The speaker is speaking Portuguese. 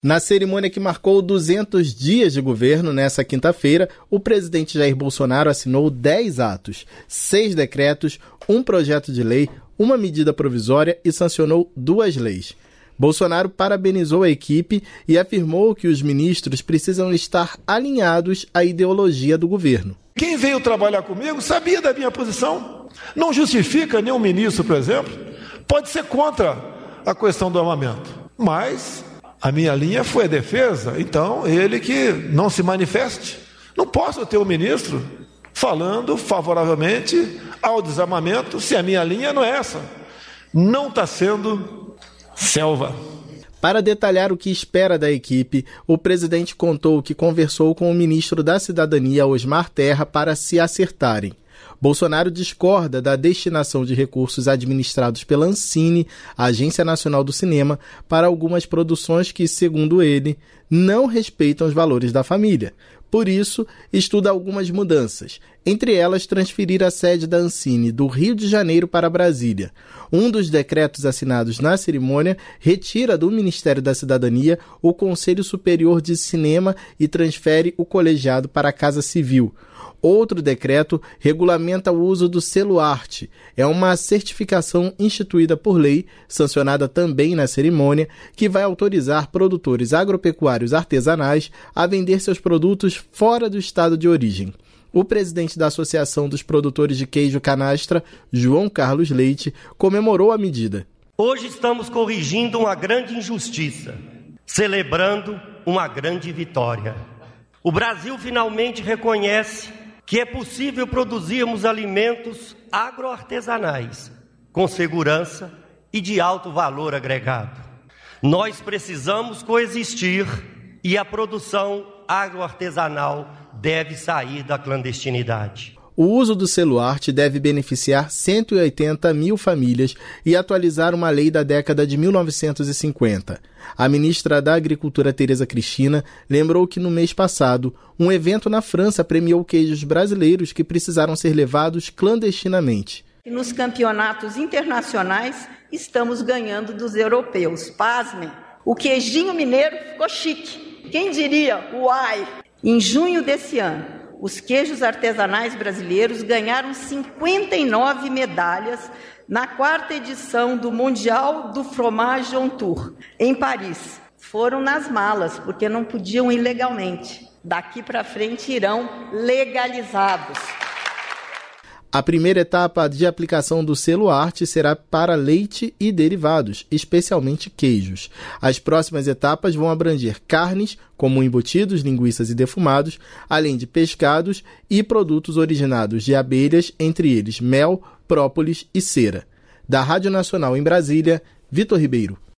Na cerimônia que marcou 200 dias de governo, nessa quinta-feira, o presidente Jair Bolsonaro assinou 10 atos, 6 decretos, um projeto de lei, uma medida provisória e sancionou 2 leis. Bolsonaro parabenizou a equipe e afirmou que os ministros precisam estar alinhados à ideologia do governo. Quem veio trabalhar comigo sabia da minha posição. Não justifica nenhum ministro, por exemplo, pode ser contra a questão do armamento, mas a minha linha foi a defesa, então ele que não se manifeste. Não posso ter um ministro falando favoravelmente ao desarmamento se a minha linha não é essa. Não está sendo selva. Para detalhar o que espera da equipe, o presidente contou que conversou com o ministro da Cidadania, Osmar Terra, para se acertarem. Bolsonaro discorda da destinação de recursos administrados pela Ancine, a Agência Nacional do Cinema, para algumas produções que, segundo ele, não respeitam os valores da família. Por isso, estuda algumas mudanças, entre elas transferir a sede da Ancine do Rio de Janeiro para Brasília. Um dos decretos assinados na cerimônia retira do Ministério da Cidadania o Conselho Superior de Cinema e transfere o colegiado para a Casa Civil. Outro decreto regulamenta o uso do selo arte. É uma certificação instituída por lei, sancionada também na cerimônia, que vai autorizar produtores agropecuários artesanais a vender seus produtos fora do estado de origem. O presidente da Associação dos Produtores de Queijo Canastra, João Carlos Leite, comemorou a medida. Hoje estamos corrigindo uma grande injustiça, celebrando uma grande vitória. O Brasil finalmente reconhece que é possível produzirmos alimentos agroartesanais com segurança e de alto valor agregado. Nós precisamos coexistir e a produção agroartesanal deve sair da clandestinidade. O uso do selo arte deve beneficiar 180 mil famílias e atualizar uma lei da década de 1950. A ministra da Agricultura, Tereza Cristina, lembrou que no mês passado, um evento na França premiou queijos brasileiros que precisaram ser levados clandestinamente. Nos campeonatos internacionais, estamos ganhando dos europeus. Pasmem, o queijinho mineiro ficou chique. Quem diria? Uai! Em junho desse ano, os queijos artesanais brasileiros ganharam 59 medalhas na 4ª edição do Mundial do Fromage on Tour, em Paris. Foram nas malas, porque não podiam ir legalmente. Daqui para frente irão legalizados. A primeira etapa de aplicação do selo arte será para leite e derivados, especialmente queijos. As próximas etapas vão abranger carnes, como embutidos, linguiças e defumados, além de pescados e produtos originados de abelhas, entre eles mel, própolis e cera. Da Rádio Nacional em Brasília, Vitor Ribeiro.